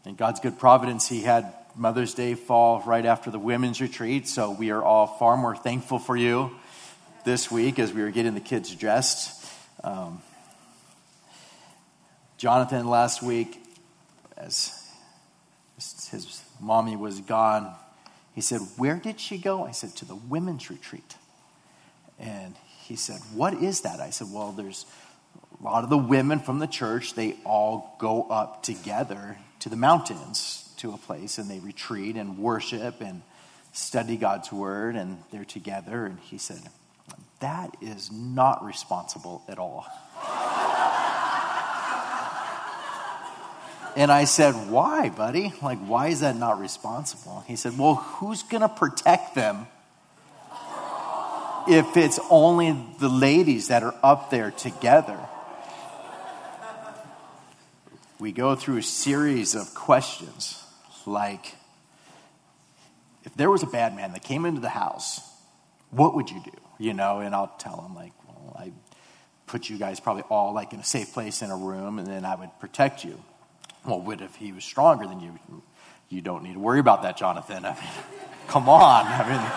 In God's good providence, he had Mother's Day fall right after the women's retreat, so we are all far more thankful for you this week as we were getting the kids dressed. Jonathan last week, as his mommy was gone, he said, "Where did she go?" I said, "To the women's retreat." And he said, "What is that?" I said, "Well, there's a lot of the women from the church, they all go up together to the mountains, to a place, and they retreat and worship and study God's word, and they're together." And he said, "That is not responsible at all." And I said, "Why, buddy? Like, why is that not responsible?" He said, "Well, who's going to protect them if it's only the ladies that are up there together?" We go through a series of questions like, if there was a bad man that came into the house, what would you do? You know, and I'll tell him, like, well, I put you guys probably all like in a safe place in a room, and then I would protect you. Well, what if he was stronger than you? You don't need to worry about that, Jonathan. I mean, come on. I mean,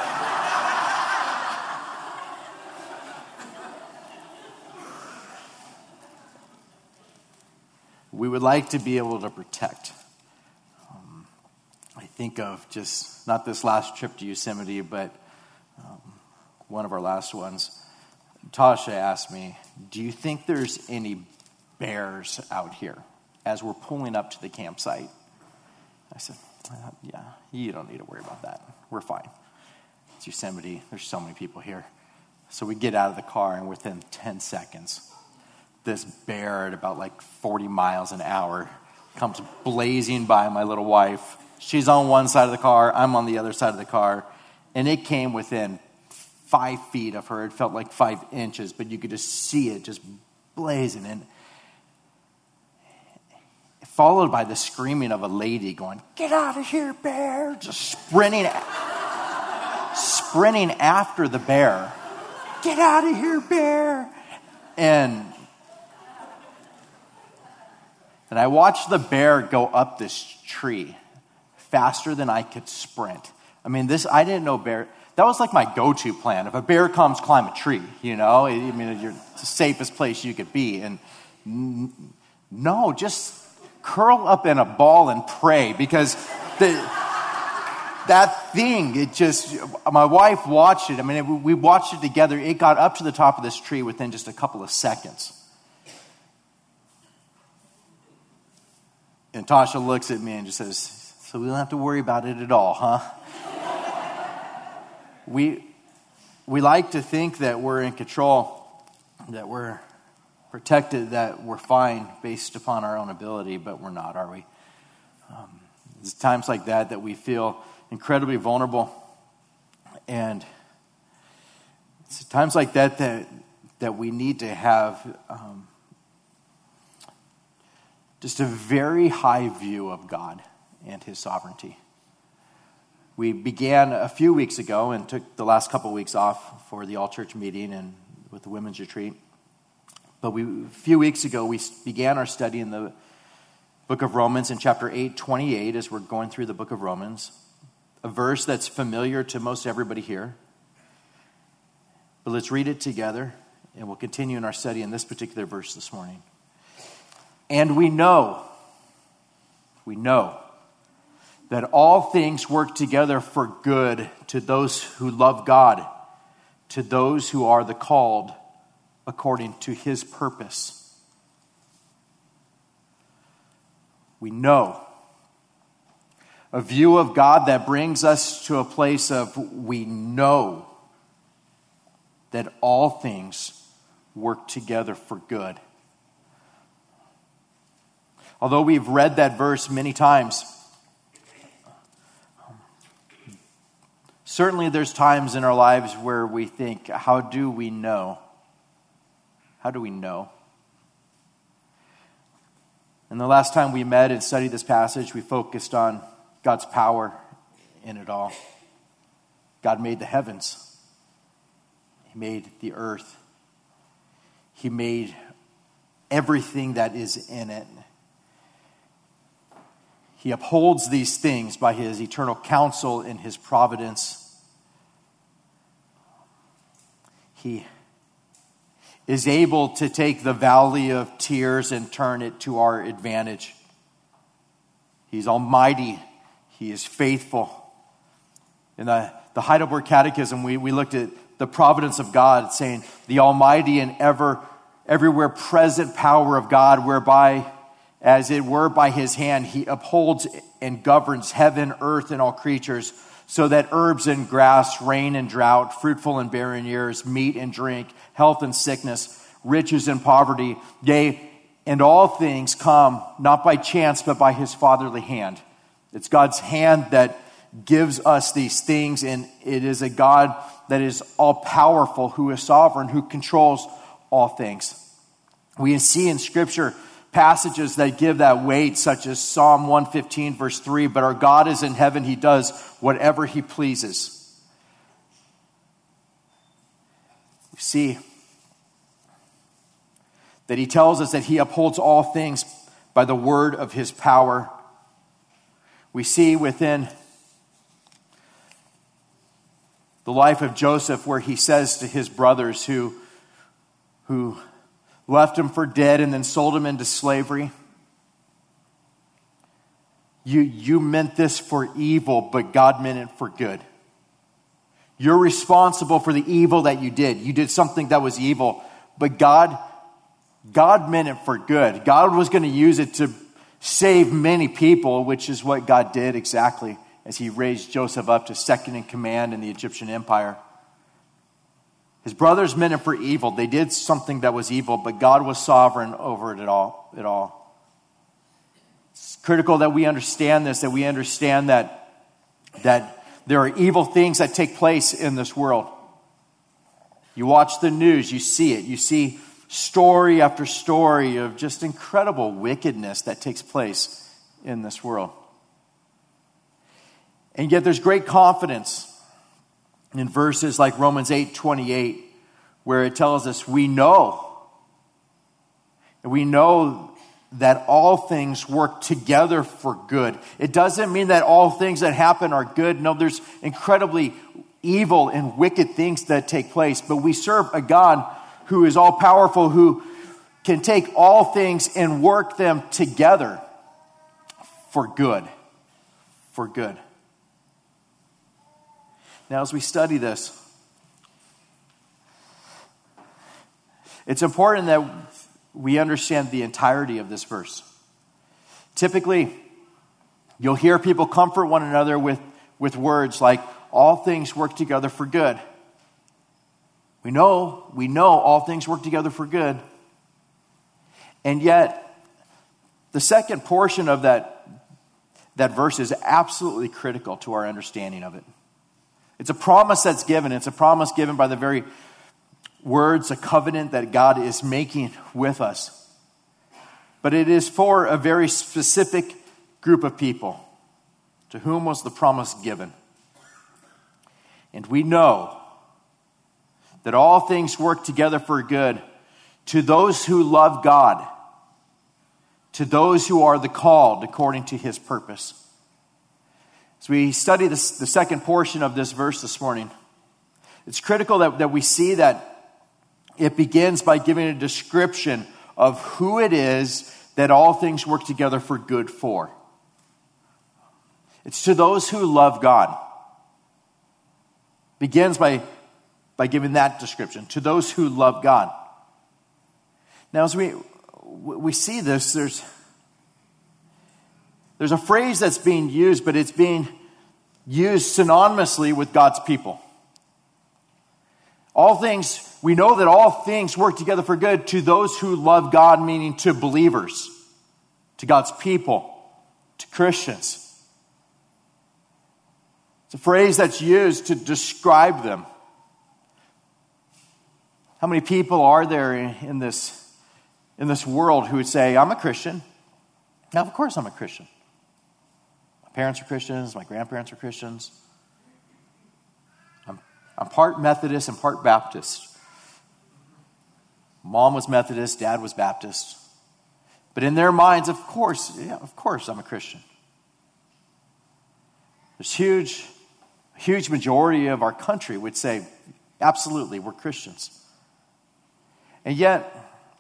we would like to be able to protect. I think of just, not this last trip to Yosemite, but one of our last ones. Tasha asked me, "Do you think there's any bears out here?" as we're pulling up to the campsite. I said, "Yeah, you don't need to worry about that. We're fine. It's Yosemite. There's so many people here." So we get out of the car, and within 10 seconds, this bear at about like 40 miles an hour comes blazing by my little wife. She's on one side of the car. I'm on the other side of the car. And it came within 5 feet of her. It felt like 5 inches, but you could just see it just blazing. And followed by the screaming of a lady going, "Get out of here, bear!" Just sprinting after the bear. "Get out of here, bear!" And I watched the bear go up this tree faster than I could sprint. I mean, I didn't know bear. That was like my go-to plan. If a bear comes, climb a tree, you know? I mean, it's the safest place you could be. And no, just curl up in a ball and pray, because that thing, my wife watched it. I mean, we watched it together. It got up to the top of this tree within just a couple of seconds. And Tasha looks at me and just says, "So we don't have to worry about it at all, huh?" We like to think that we're in control, that we're protected, that we're fine based upon our own ability, but we're not, are we? It's times like that we feel incredibly vulnerable. And it's times like that we need to have just a very high view of God and his sovereignty. We began a few weeks ago and took the last couple of weeks off for the all-church meeting and with the women's retreat. But a few weeks ago, we began our study in the book of Romans in chapter 8:28 as we're going through the book of Romans, a verse that's familiar to most everybody here. But let's read it together, and we'll continue in our study in this particular verse this morning. "And we know that all things work together for good to those who love God, to those who are the called according to his purpose." We know. A view of God that brings us to a place of we know that all things work together for good. Although we've read that verse many times, certainly there's times in our lives where we think, how do we know? How do we know? And the last time we met and studied this passage, we focused on God's power in it all. God made the heavens. He made the earth. He made everything that is in it. He upholds these things by his eternal counsel in his providence. He is able to take the valley of tears and turn it to our advantage. He's almighty. He is faithful. In the Heidelberg Catechism, we looked at the providence of God, saying the almighty and everywhere present power of God, whereby, as it were by his hand, he upholds and governs heaven, earth, and all creatures, so that herbs and grass, rain and drought, fruitful and barren years, meat and drink, health and sickness, riches and poverty, yea, and all things come not by chance, but by his fatherly hand. It's God's hand that gives us these things, and it is a God that is all-powerful, who is sovereign, who controls all things. We see in Scripture passages that give that weight, such as Psalm 115, verse 3, but our God is in heaven, he does whatever he pleases. We see that he tells us that he upholds all things by the word of his power. We see within the life of Joseph where he says to his brothers who left him for dead and then sold him into slavery, you meant this for evil, but God meant it for good. You're responsible for the evil that you did. You did something that was evil, but God meant it for good. God was going to use it to save many people, which is what God did exactly as he raised Joseph up to second in command in the Egyptian empire. His brothers meant it for evil. They did something that was evil, but God was sovereign over it all. It's critical that we understand this, that we understand that there are evil things that take place in this world. You watch the news, you see it. You see story after story of just incredible wickedness that takes place in this world. And yet there's great confidence in verses like Romans 8:28, where it tells us we know that all things work together for good. It doesn't mean that all things that happen are good. No, there's incredibly evil and wicked things that take place. But we serve a God who is all powerful, who can take all things and work them together for good. For good. Now, as we study this, it's important that we understand the entirety of this verse. Typically, you'll hear people comfort one another with words like, all things work together for good. We know all things work together for good. And yet, the second portion of that verse is absolutely critical to our understanding of it. It's a promise that's given. It's a promise given by the very words, a covenant that God is making with us. But it is for a very specific group of people. To whom was the promise given? And we know that all things work together for good to those who love God, to those who are the called according to his purpose. As we study the second portion of this verse this morning, it's critical that we see that it begins by giving a description of who it is that all things work together for good for. It's to those who love God. Begins by giving that description, to those who love God. Now, as we see this, there's a phrase that's being used, but it's being used synonymously with God's people. We know that all things work together for good to those who love God, meaning to believers, to God's people, to Christians. It's a phrase that's used to describe them. How many people are there in this world who would say, I'm a Christian? Now, of course I'm a Christian. My parents are Christians. My grandparents are Christians. I'm part Methodist and part Baptist. Mom was Methodist. Dad was Baptist. But in their minds, of course I'm a Christian. There's huge majority of our country would say, absolutely, we're Christians. And yet,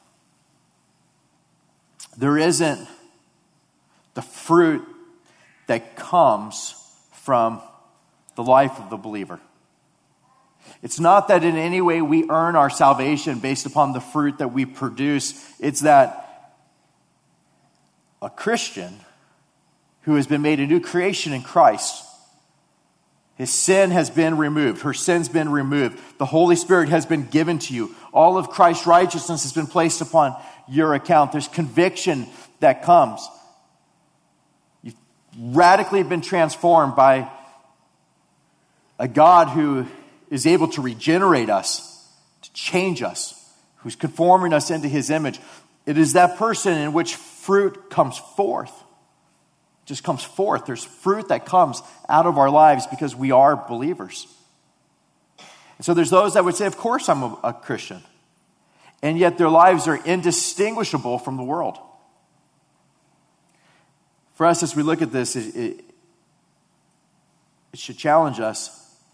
there isn't the fruit that comes from the life of the believer. It's not that in any way we earn our salvation based upon the fruit that we produce. It's that a Christian who has been made a new creation in Christ, his sin has been removed. Her sin's been removed. The Holy Spirit has been given to you. All of Christ's righteousness has been placed upon your account. There's conviction that comes. You've radically been transformed by a God who is able to regenerate us, to change us, who's conforming us into his image. It is that person in which fruit comes forth. Just comes forth. There's fruit that comes out of our lives because we are believers. And so there's those that would say, of course I'm a Christian. And yet their lives are indistinguishable from the world. For us, as we look at this, it should challenge us.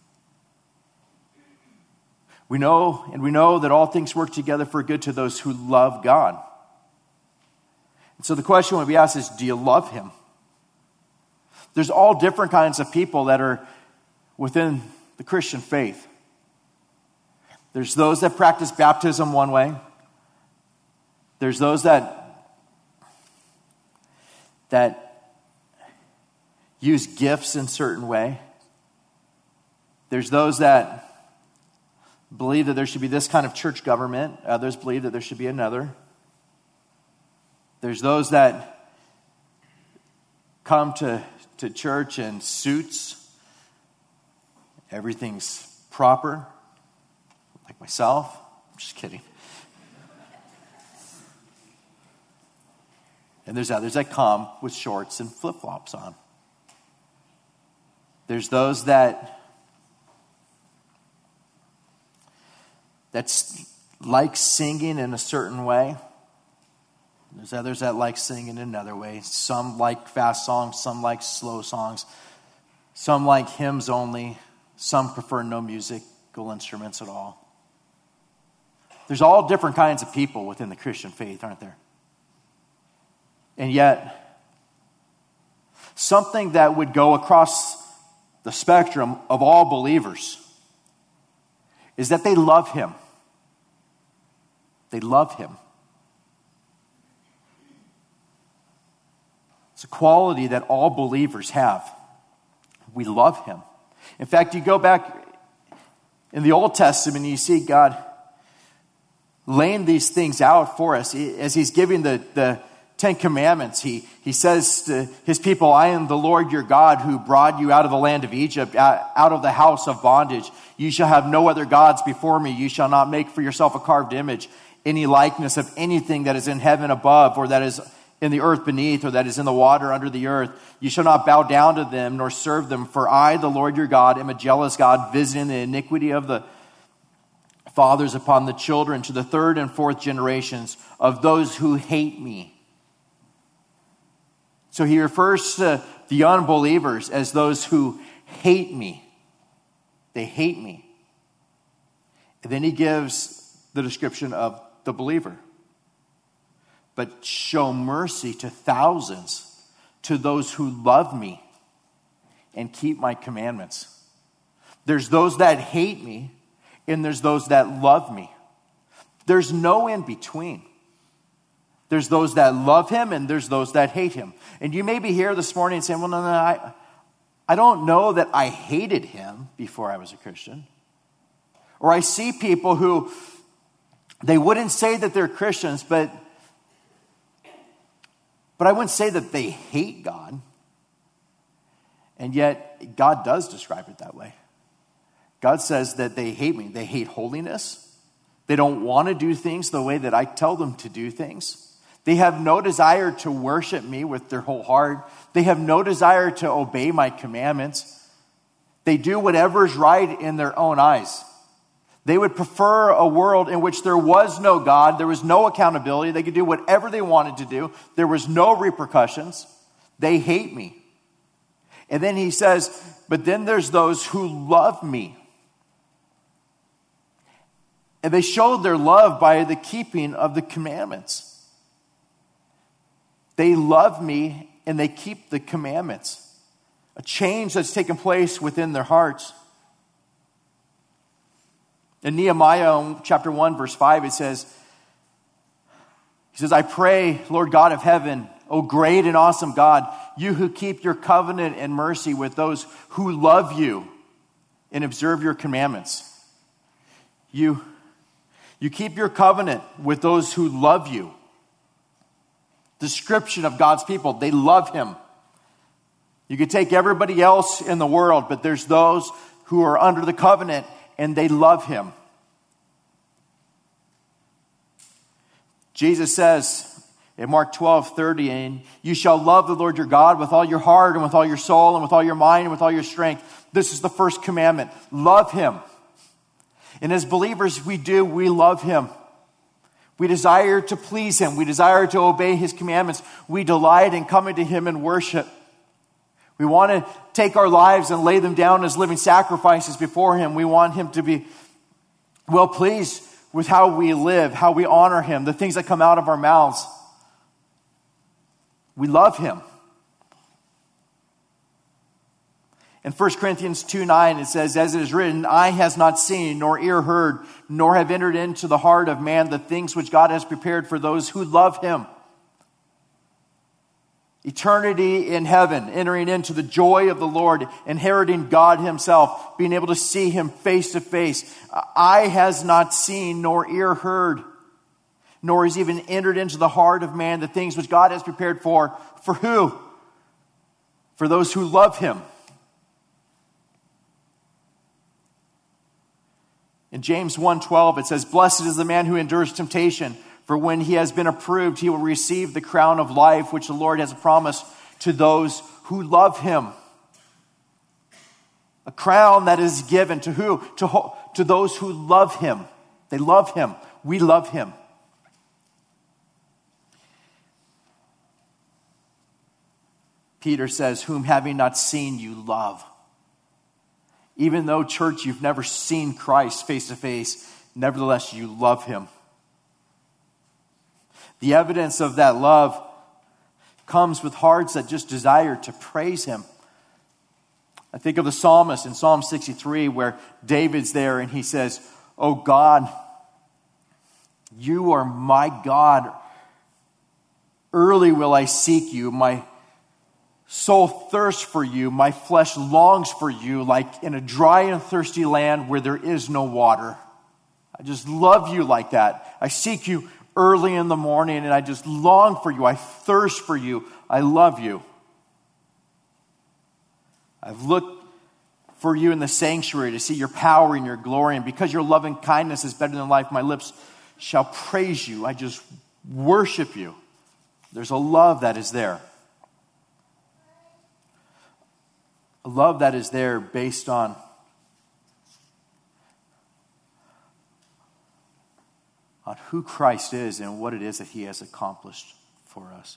We know that all things work together for good to those who love God. And so the question would be asked is, do you love him? There's all different kinds of people that are within the Christian faith. There's those that practice baptism one way. There's those that use gifts in a certain way. There's those that believe that there should be this kind of church government. Others believe that there should be another. There's those that come to church in suits. Everything's proper. Like myself. I'm just kidding. And there's others that come with shorts and flip-flops on. There's those that's like singing in a certain way. There's others that like singing in another way. Some like fast songs, some like slow songs. Some like hymns only. Some prefer no musical instruments at all. There's all different kinds of people within the Christian faith, aren't there? And yet, something that would go across the spectrum of all believers is that they love him. They love him. It's a quality that all believers have. We love him. In fact, you go back in the Old Testament and you see God laying these things out for us. As he's giving the Ten Commandments, he says to his people, I am the Lord your God who brought you out of the land of Egypt, out of the house of bondage. You shall have no other gods before me. You shall not make for yourself a carved image, any likeness of anything that is in heaven above, or that is in the earth beneath, or that is in the water under the earth. You shall not bow down to them, nor serve them. For I, the Lord your God, am a jealous God, visiting the iniquity of the fathers upon the children to the third and fourth generations of those who hate me. So he refers to the unbelievers as those who hate me. They hate me. And then he gives the description of the believer. But show mercy to thousands, to those who love me and keep my commandments. There's those that hate me, and there's those that love me. There's no in between. There's those that love him, and there's those that hate him. And you may be here this morning saying, well, no, I don't know that I hated him before I was a Christian. Or I see people who, they wouldn't say that they're Christians, but I wouldn't say that they hate God. And yet, God does describe it that way. God says that they hate me. They hate holiness. They don't want to do things the way that I tell them to do things. They have no desire to worship me with their whole heart. They have no desire to obey my commandments. They do whatever is right in their own eyes. They would prefer a world in which there was no God, there was no accountability, they could do whatever they wanted to do, there was no repercussions. They hate me. And then he says, but then there's those who love me. And they showed their love by the keeping of the commandments. They love me and they keep the commandments. A change that's taken place within their hearts. In Nehemiah chapter 1 verse 5 it says, I pray, Lord God of heaven, O great and awesome God, you who keep your covenant and mercy with those who love you and observe your commandments. You keep your covenant with those who love you. Description of God's people, they love him. You could take everybody else in the world, but there's those who are under the covenant and they love him. Jesus says in Mark 12:30, and you shall love the Lord your God with all your heart and with all your soul and with all your mind and with all your strength. This is the first commandment. Love him. And as believers, we love him. We desire to please him. We desire to obey his commandments. We delight in coming to him in worship. We want to take our lives and lay them down as living sacrifices before him. We want him to be well pleased with how we live, how we honor him, the things that come out of our mouths. We love him. In 1 Corinthians 2:9, it says, as it is written, eye has not seen, nor ear heard, nor have entered into the heart of man the things which God has prepared for those who love him. Eternity in heaven, entering into the joy of the Lord, inheriting God himself, being able to see him face to face. Eye has not seen, nor ear heard, nor has even entered into the heart of man the things which God has prepared for who? For those who love him. In James 1:12, it says, blessed is the man who endures temptation, for when he has been approved, he will receive the crown of life, which the Lord has promised to those who love him. A crown that is given to who? To those who love him. They love him. We love him. Peter says, whom having not seen you love. Even though, church, you've never seen Christ face to face, nevertheless you love him. The evidence of that love comes with hearts that just desire to praise him. I think of the psalmist in Psalm 63 where David's there and he says, oh God, you are my God. Early will I seek you. My soul thirsts for you. My flesh longs for you like in a dry and thirsty land where there is no water. I just love you like that. I seek you early in the morning and I just long for you. I thirst for you. I love you. I've looked for you in the sanctuary to see your power and your glory. And because your loving kindness is better than life, my lips shall praise you. I just worship you. There's a love that is there. A love that is there based on who Christ is and what it is that he has accomplished for us.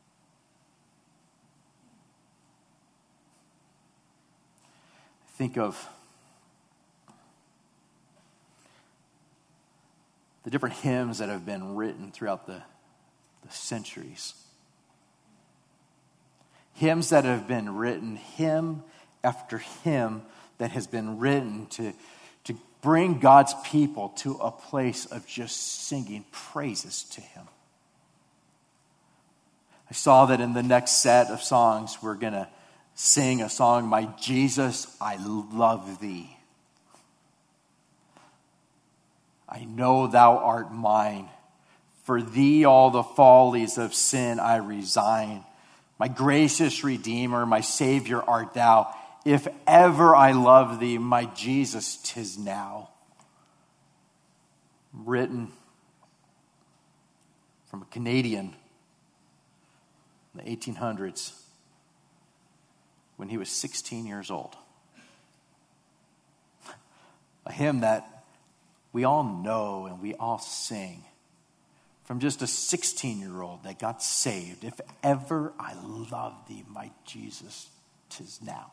Think of the different hymns that have been written throughout the centuries. Hymns that have been written, hymn after hymn that has been written to bring God's people to a place of just singing praises to him. I saw that in the next set of songs, we're going to sing a song, My Jesus, I Love Thee. I know thou art mine. For thee all the follies of sin I resign. My gracious Redeemer, my Savior art thou. If ever I love thee, my Jesus, 'tis now. Written from a Canadian in the 1800s when he was 16 years old. A hymn that we all know and we all sing. From just a 16-year-old that got saved. If ever I love thee, my Jesus, 'tis now.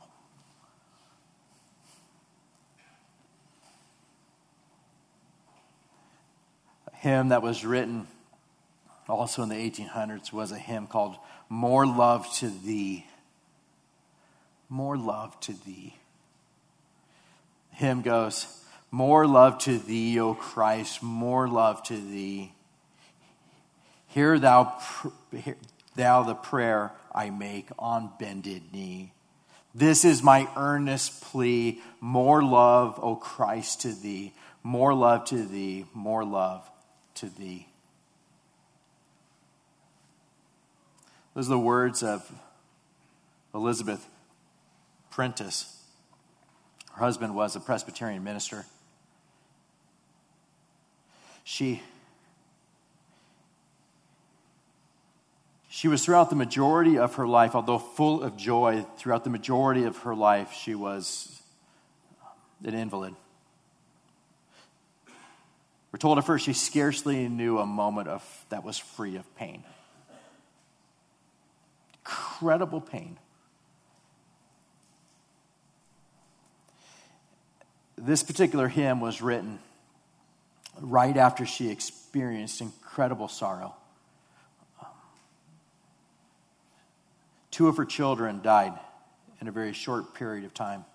A hymn that was written also in the 1800s was a hymn called More Love to Thee. More love to thee. The hymn goes, more love to thee, O Christ, more love to thee. Hear thou the prayer I make on bended knee. This is my earnest plea, more love, O Christ, to thee. More love to thee, more love to thee. Those are the words of Elizabeth Prentice. Her husband was a Presbyterian minister. She was throughout the majority of her life, although full of joy, throughout the majority of her life, she was an invalid. We're told at first she scarcely knew a moment that was free of pain. Incredible pain. This particular hymn was written right after she experienced incredible sorrow. Two of her children died in a very short period of time.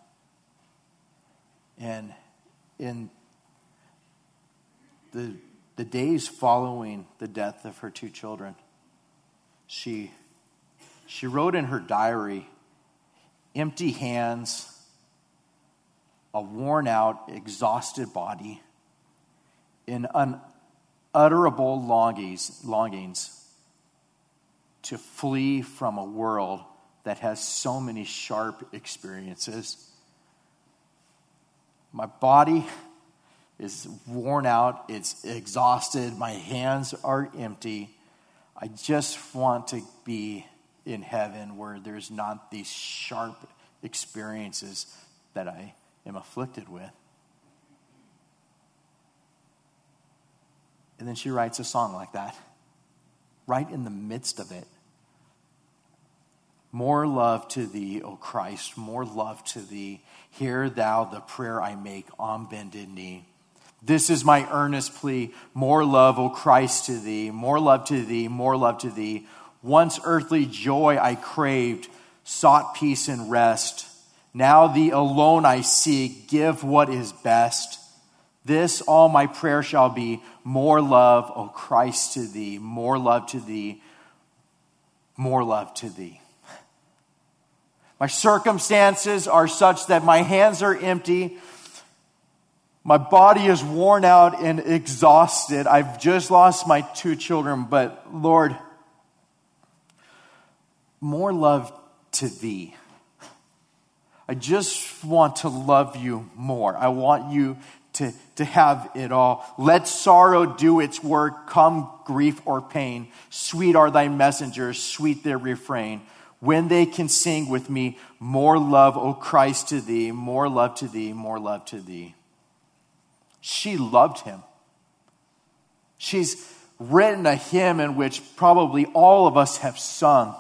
And in the days following the death of her two children, she wrote in her diary, empty hands, a worn-out, exhausted body, in unutterable longings to flee from a world that has so many sharp experiences. My body is worn out, it's exhausted, my hands are empty. I just want to be in heaven where there's not these sharp experiences that I am afflicted with. And then she writes a song like that, right in the midst of it. More love to thee, O Christ, more love to thee. Hear thou the prayer I make on bended knee. This is my earnest plea. More love, O Christ, to thee. More love to thee, more love to thee. Once earthly joy I craved, sought peace and rest. Now thee alone I seek, give what is best. This all my prayer shall be, more love, O Christ, to thee. More love to thee, more love to thee. My circumstances are such that my hands are empty. My body is worn out and exhausted. I've just lost my two children, but Lord, more love to thee. I just want to love you more. I want you to have it all. Let sorrow do its work, come grief or pain. Sweet are thy messengers, sweet their refrain. When they can sing with me, more love, O Christ, to thee, more love to thee, more love to thee. She loved him. She's written a hymn in which probably all of us have sung.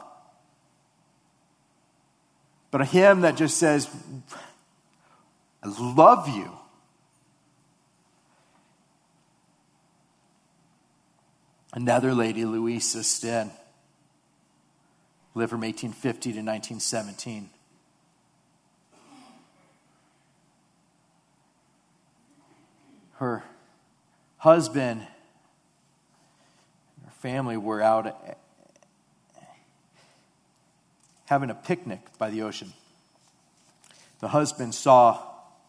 But a hymn that just says, I love you. Another lady, Louisa Sten, lived from 1850 to 1917. Her husband and her family were out having a picnic by the ocean. The husband saw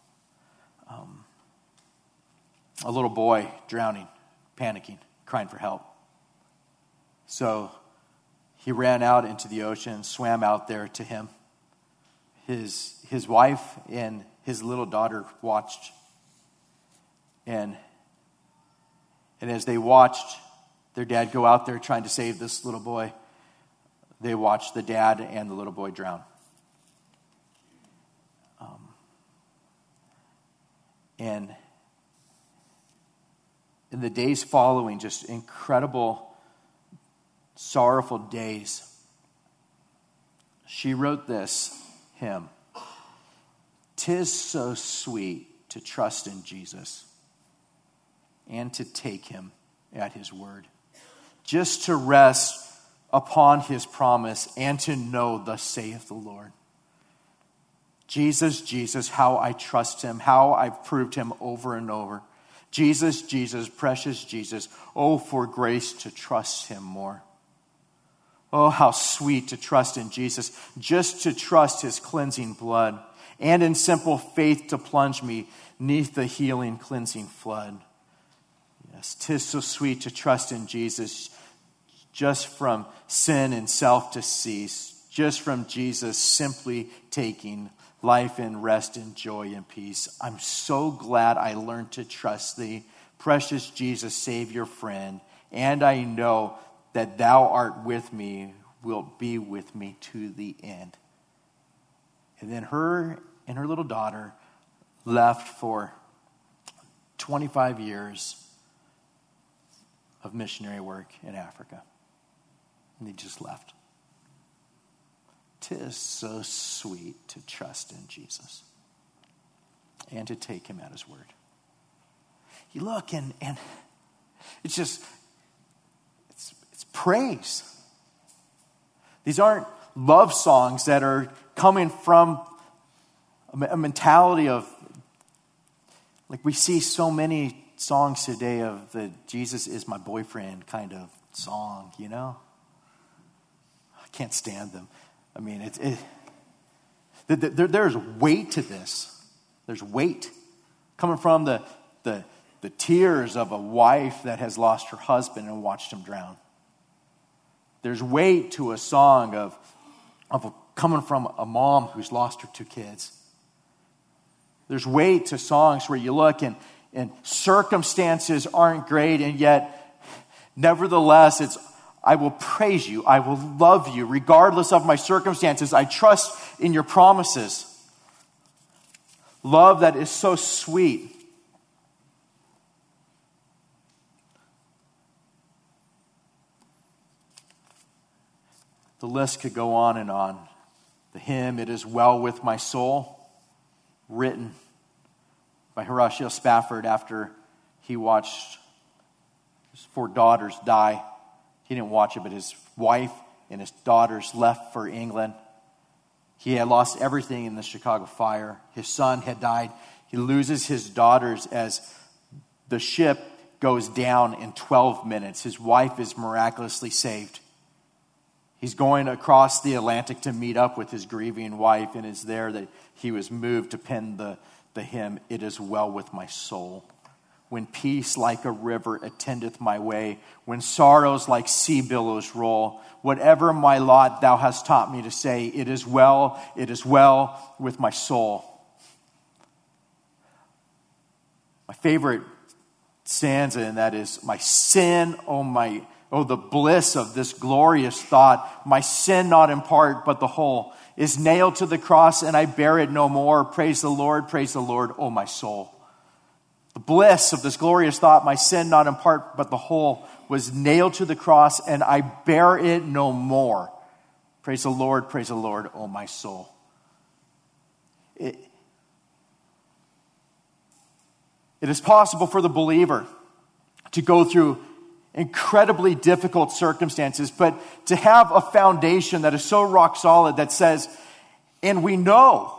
a little boy drowning, panicking, crying for help. So he ran out into the ocean, swam out there to him. His wife and his little daughter watched. And as they watched their dad go out there trying to save this little boy, they watched the dad and the little boy drown. And in the days following, just incredible, sorrowful days, she wrote this him. 'Tis so sweet to trust in Jesus and to take him at his word. Just to rest upon his promise and to know, thus saith the Lord. Jesus, Jesus, how I trust him, how I've proved him over and over. Jesus, Jesus, precious Jesus, oh, for grace to trust him more. Oh, how sweet to trust in Jesus, just to trust his cleansing blood, and in simple faith to plunge me 'neath the healing, cleansing flood. Yes, 'tis so sweet to trust in Jesus, just from sin and self to cease, just from Jesus simply taking life and rest and joy and peace. I'm so glad I learned to trust thee, precious Jesus, Savior, friend, and I know that thou art with me, wilt be with me to the end. And then her and her little daughter left for 25 years of missionary work in Africa. And they just left. 'Tis so sweet to trust in Jesus and to take him at his word. You look and it's just, it's praise. These aren't love songs that are coming from a mentality of, like we see so many songs today of the Jesus is my boyfriend kind of song, you know? I can't stand them. I mean, there's weight to this. There's weight coming from the tears of a wife that has lost her husband and watched him drown. There's weight to a song of coming from a mom who's lost her 2 kids. There's weight to songs where you look and circumstances aren't great, and yet, nevertheless, it's I will praise you. I will love you regardless of my circumstances. I trust in your promises. Love that is so sweet. The list could go on and on. The hymn, It Is Well With My Soul, written by Horatio Spafford after he watched his 4 daughters die. He didn't watch it, but his wife and his daughters left for England. He had lost everything in the Chicago fire. His son had died. He loses his daughters as the ship goes down in 12 minutes. His wife is miraculously saved. He's going across the Atlantic to meet up with his grieving wife, and it's there that he was moved to pen the hymn, It Is Well With My Soul. When peace like a river attendeth my way, when sorrows like sea billows roll, whatever my lot thou hast taught me to say, it is well with my soul. My favorite stanza in that is, my sin, oh the bliss of this glorious thought, my sin not in part but the whole, is nailed to the cross and I bear it no more. Praise the Lord, oh my soul. The bliss of this glorious thought, my sin not in part but the whole, was nailed to the cross and I bear it no more. Praise the Lord, oh my soul. It is possible for the believer to go through incredibly difficult circumstances, but to have a foundation that is so rock solid that says, and we know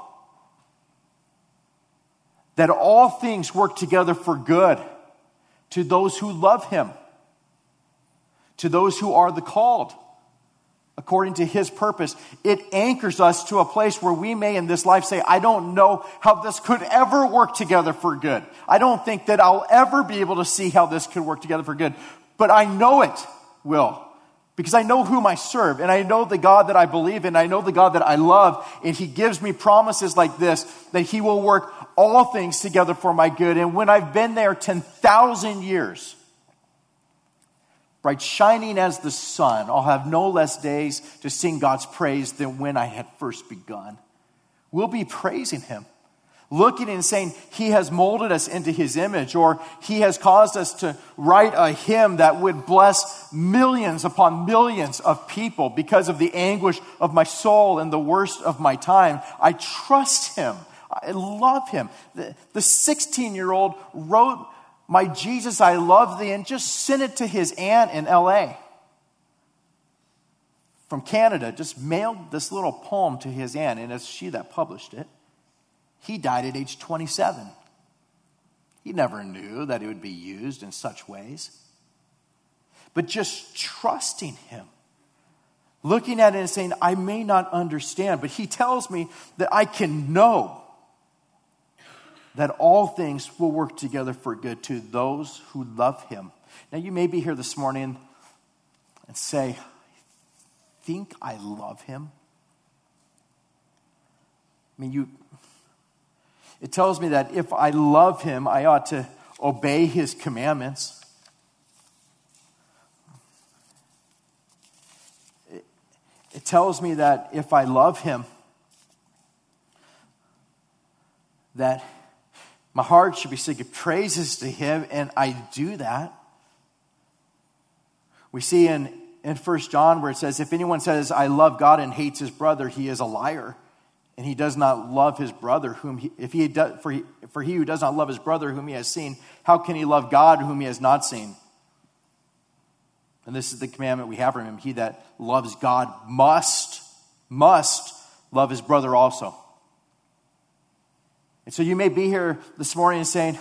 that all things work together for good to those who love him, to those who are the called, according to his purpose. It anchors us to a place where we may in this life say, I don't know how this could ever work together for good. I don't think that I'll ever be able to see how this could work together for good. But I know it will. Because I know whom I serve, and I know the God that I believe in, I know the God that I love, and he gives me promises like this, that he will work all things together for my good. And when I've been there 10,000 years, bright shining as the sun, I'll have no less days to sing God's praise than when I had first begun. We'll be praising him. looking and saying, he has molded us into his image, or he has caused us to write a hymn that would bless millions upon millions of people because of the anguish of my soul and the worst of my time. I trust him. I love him. The 16-year-old wrote My Jesus, I Love Thee, and just sent it to his aunt in L.A. from Canada, just mailed this little poem to his aunt, and it's she that published it. He died at age 27. He never knew that it would be used in such ways. But just trusting him, looking at it and saying, I may not understand, but he tells me that I can know that all things will work together for good to those who love him. Now you may be here this morning and say, I think I love him. I mean, it tells me that if I love him, I ought to obey his commandments. It tells me that if I love him, that my heart should be singing praises to him, and I do that. We see in 1 John where it says, if anyone says, I love God and hates his brother, he is a liar. And he does not love his brother, for he who does not love his brother whom he has seen, how can he love God whom he has not seen? And this is the commandment we have from him. He that loves God must love his brother also. And so you may be here this morning and saying,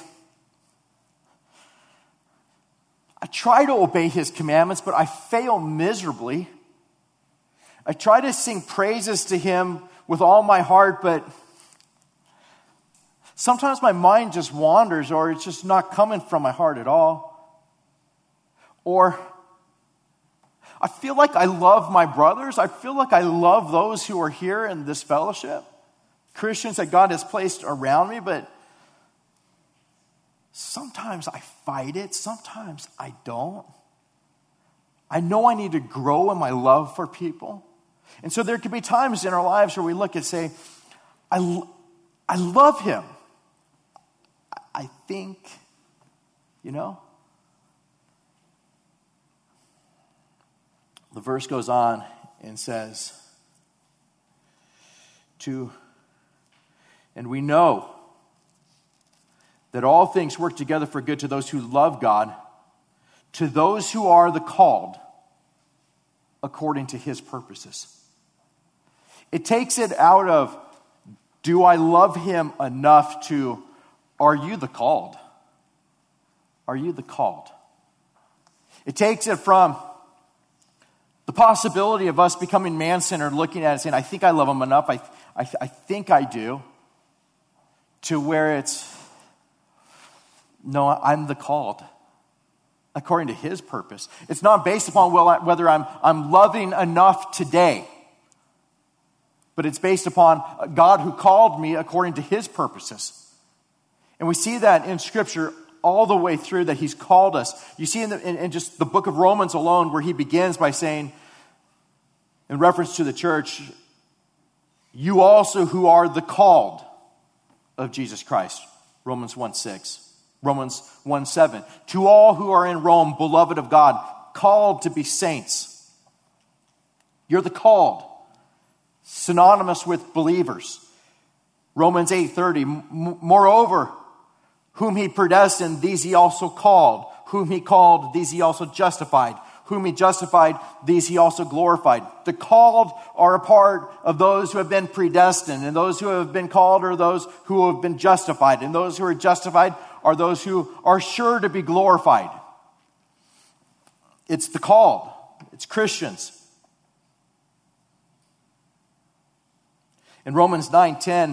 I try to obey his commandments, but I fail miserably. I try to sing praises to him with all my heart, but sometimes my mind just wanders, or it's just not coming from my heart at all. Or I feel like I love my brothers. I feel like I love those who are here in this fellowship, Christians that God has placed around me, but sometimes I fight it. Sometimes I don't. I know I need to grow in my love for people. And so there could be times in our lives where we look and say, I love him. I think, the verse goes on and says, and we know that all things work together for good to those who love God, to those who are the called according to his purposes. It takes it out of, do I love him enough, to, are you the called? Are you the called? It takes it from the possibility of us becoming man-centered, looking at it and saying, I think I love him enough, I think I do, to where it's, no, I'm the called according to his purpose. It's not based upon whether I'm loving enough today, but it's based upon God who called me according to his purposes. And we see that in Scripture all the way through, that he's called us. You see in just the book of Romans alone, where he begins by saying, in reference to the church, you also who are the called of Jesus Christ. Romans 1:6. Romans 1:7. To all who are in Rome, beloved of God, called to be saints. You're the called. Synonymous with believers. Romans 8:30. Moreover, whom he predestined, these he also called. Whom he called, these he also justified. Whom he justified, these he also glorified. The called are a part of those who have been predestined, and those who have been called are those who have been justified, and those who are justified are those who are sure to be glorified. It's the called. It's Christians. In Romans 9:10,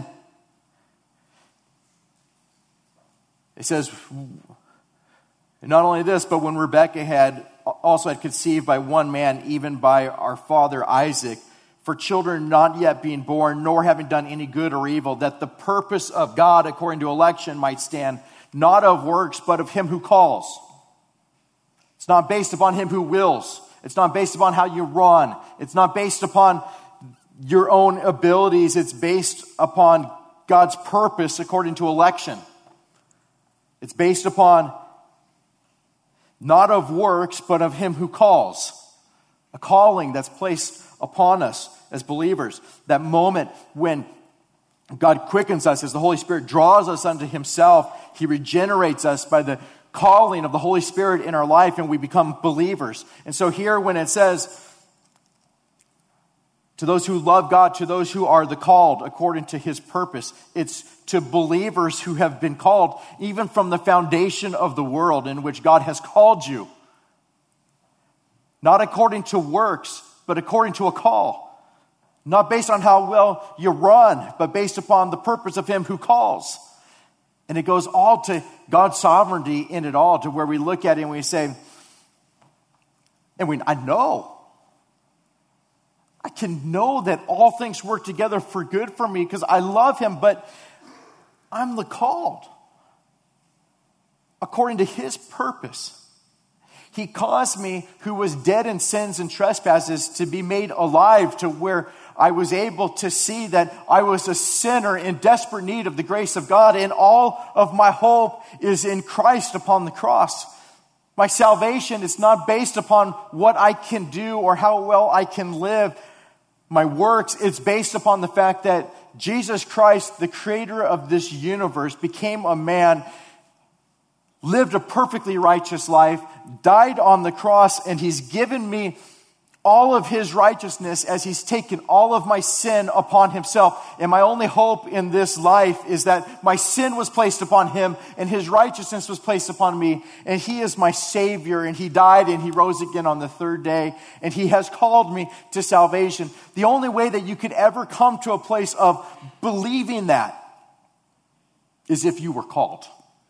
it says, not only this, but when Rebekah had conceived by one man, even by our father Isaac, for children not yet being born, nor having done any good or evil, that the purpose of God according to election might stand, not of works, but of him who calls. It's not based upon him who wills. It's not based upon how you run. It's not based upon your own abilities. It's based upon God's purpose according to election. It's based upon not of works, but of him who calls. A calling that's placed upon us as believers. That moment when God quickens us as the Holy Spirit draws us unto himself. He regenerates us by the calling of the Holy Spirit in our life, and we become believers. And so here when it says, to those who love God, to those who are the called according to his purpose, it's to believers who have been called even from the foundation of the world in which God has called you. Not according to works, but according to a call. Not based on how well you run, but based upon the purpose of him who calls. And it goes all to God's sovereignty in it all, to where we look at it and we say, I can know that all things work together for good for me because I love him, but I'm the called according to his purpose. He caused me, who was dead in sins and trespasses, to be made alive, to where I was able to see that I was a sinner in desperate need of the grace of God, and all of my hope is in Christ upon the cross. My salvation is not based upon what I can do or how well I can live my works. It's based upon the fact that Jesus Christ, the creator of this universe, became a man, lived a perfectly righteous life, died on the cross, and he's given me all of his righteousness as he's taken all of my sin upon himself. And my only hope in this life is that my sin was placed upon him and his righteousness was placed upon me. And he is my Savior, and he died and he rose again on the third day. And he has called me to salvation. The only way that you could ever come to a place of believing that is if you were called.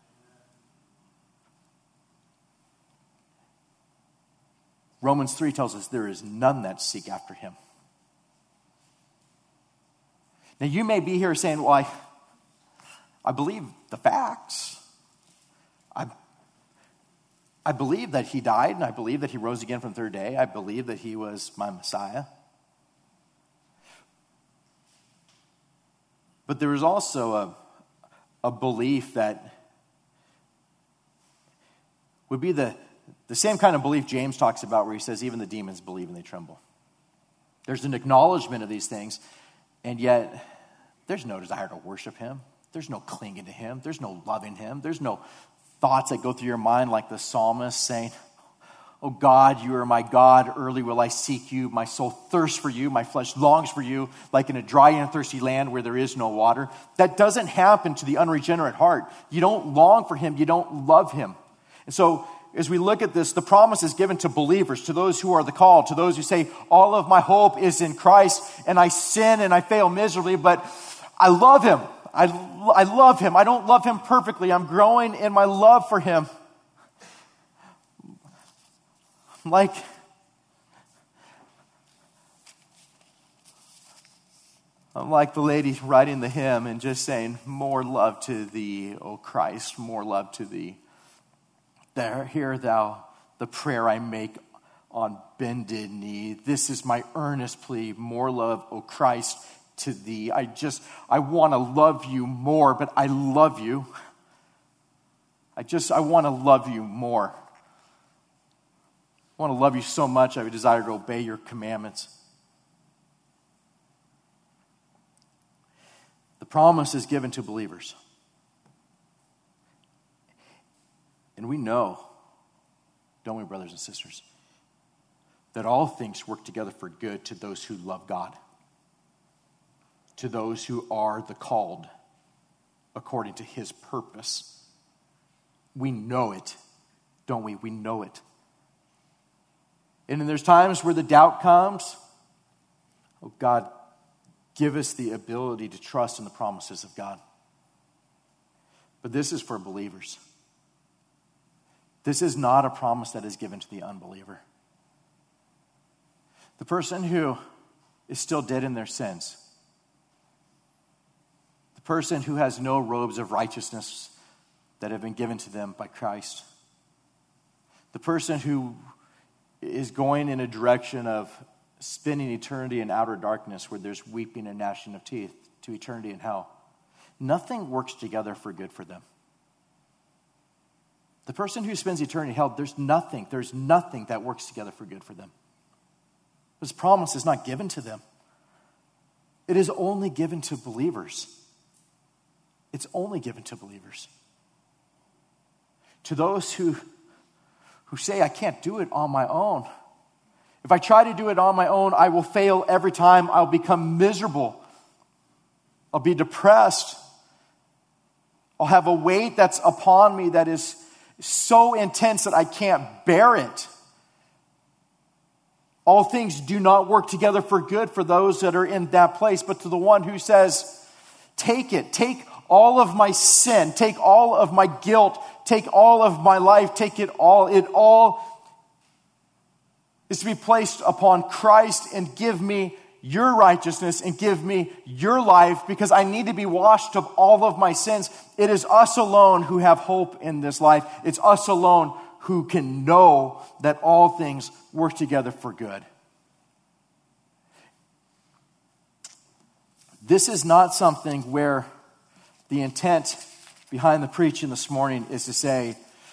Romans 3 tells us there is none that seek after him. Now you may be here saying, well, I believe the facts. I believe that he died, and I believe that he rose again from the third day. I believe that he was my Messiah. But there is also a belief that would be the same kind of belief James talks about, where he says even the demons believe and they tremble. There's an acknowledgement of these things, and yet there's no desire to worship him. There's no clinging to him. There's no loving him. There's no thoughts that go through your mind like the psalmist saying, oh God, you are my God. Early will I seek you. My soul thirsts for you. My flesh longs for you, like in a dry and thirsty land where there is no water. That doesn't happen to the unregenerate heart. You don't long for him. You don't love him. And so as we look at this, the promise is given to believers, to those who are the called, to those who say, all of my hope is in Christ, and I sin and I fail miserably, but I love him. I love him. I don't love him perfectly. I'm growing in my love for him. I'm like the lady writing the hymn and just saying, more love to thee, O Christ, more love to thee. There, hear thou the prayer I make on bended knee. This is my earnest plea, more love, O Christ, to thee. I want to love you more, but I love you. I want to love you more. I want to love you so much, I would desire to obey your commandments. The promise is given to believers. And we know, don't we, brothers and sisters, that all things work together for good to those who love God, to those who are the called according to his purpose. We know it, don't we? We know it. And then there's times where the doubt comes. Oh, God, give us the ability to trust in the promises of God. But this is for believers. This is not a promise that is given to the unbeliever. The person who is still dead in their sins. The person who has no robes of righteousness that have been given to them by Christ. The person who is going in a direction of spending eternity in outer darkness where there's weeping and gnashing of teeth to eternity in hell. nothing works together for good for them. The person who spends eternity in hell, there's nothing that works together for good for them. This promise is not given to them. It is only given to believers. It's only given to believers. To those who say, I can't do it on my own. If I try to do it on my own, I will fail every time. I'll become miserable. I'll be depressed. I'll have a weight that's upon me that is so intense that I can't bear it. All things do not work together for good for those that are in that place. But to the one who says, take it, take all of my sin, take all of my guilt, take all of my life, take it all. It all is to be placed upon Christ and give me your righteousness and give me your life because I need to be washed of all of my sins. It is us alone who have hope in this life. It's us alone who can know that all things work together for good. This is not something where the intent behind the preaching this morning is to say,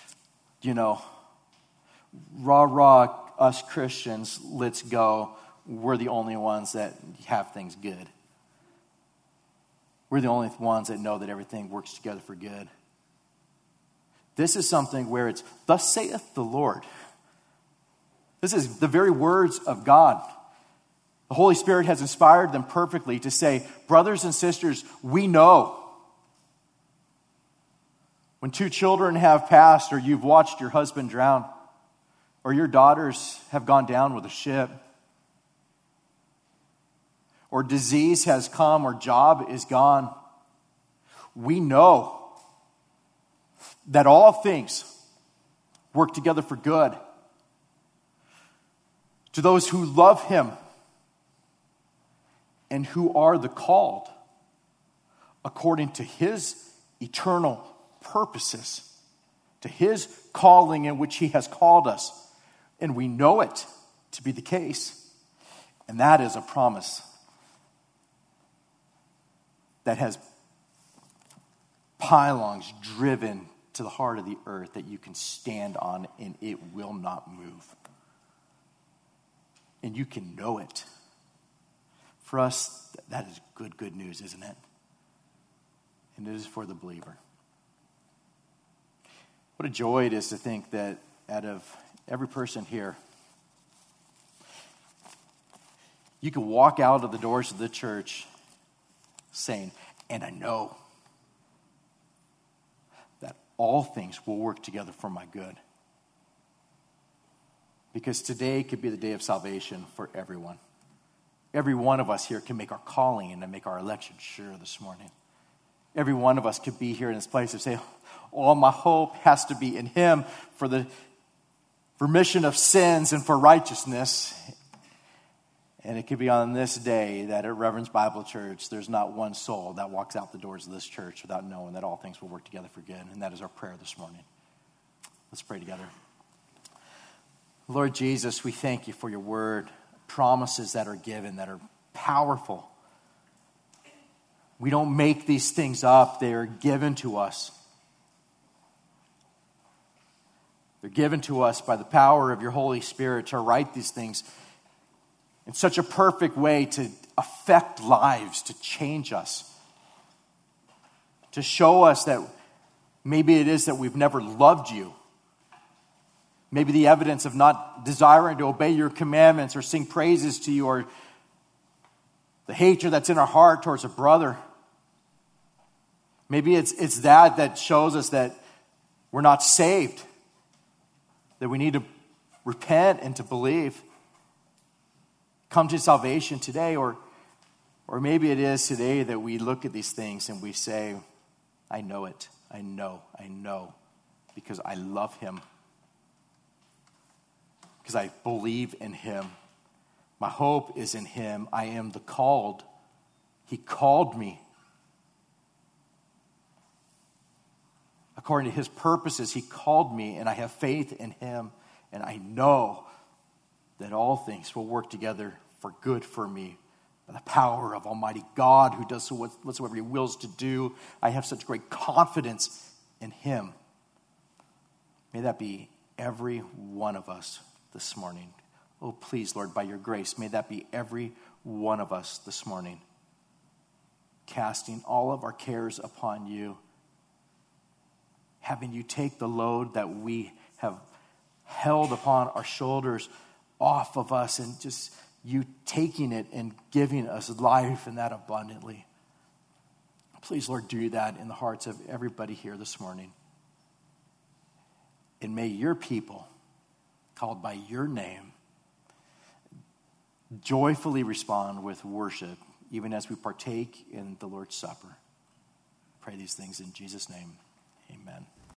rah, us Christians, let's go. We're the only ones that have things good. We're the only ones that know that everything works together for good. This is something where it's, thus saith the Lord. This is the very words of God. The Holy Spirit has inspired them perfectly to say, brothers and sisters, we know. When 2 children have passed, or you've watched your husband drown, or your daughters have gone down with a ship, or disease has come, or job is gone, we know that all things work together for good to those who love him and who are the called according to his eternal purposes, to his calling in which he has called us. And we know it to be the case. And that is a promise that has pylons driven to the heart of the earth that you can stand on and it will not move. And you can know it. For us, that is good news, isn't it? And it is for the believer. What a joy it is to think that out of every person here, you can walk out of the doors of the church saying, and I know that all things will work together for my good. Because today could be the day of salvation for everyone. Every one of us here can make our calling and make our election sure this morning. Every one of us could be here in this place and say, all my hope has to be in him for the remission of sins and for righteousness. And it could be on this day that at Reverend's Bible Church, there's not one soul that walks out the doors of this church without knowing that all things will work together for good. And that is our prayer this morning. Let's pray together. Lord Jesus, we thank you for your word, promises that are given, that are powerful. We don't make these things up. They are given to us. They're given to us by the power of your Holy Spirit to write these things in such a perfect way to affect lives, to change us, to show us that maybe it is that we've never loved you. Maybe the evidence of not desiring to obey your commandments or sing praises to you, or the hatred that's in our heart towards a brother. Maybe it's that shows us that we're not saved, that we need to repent and to believe. Come to salvation today, or maybe it is today that we look at these things and we say, I know it. I know, because I love him. Because I believe in him. My hope is in him. I am the called. He called me. According to his purposes, he called me, and I have faith in him. And I know that all things will work together for good for me by the power of Almighty God who does whatsoever he wills to do. I have such great confidence in him. May that be every one of us this morning. Oh, please, Lord, by your grace, may that be every one of us this morning. Casting all of our cares upon you. Having you take the load that we have held upon our shoulders off of us, and just you taking it and giving us life and that abundantly. Please, Lord, do that in the hearts of everybody here this morning. And may your people, called by your name, joyfully respond with worship, even as we partake in the Lord's Supper. Pray these things in Jesus' name. Amen.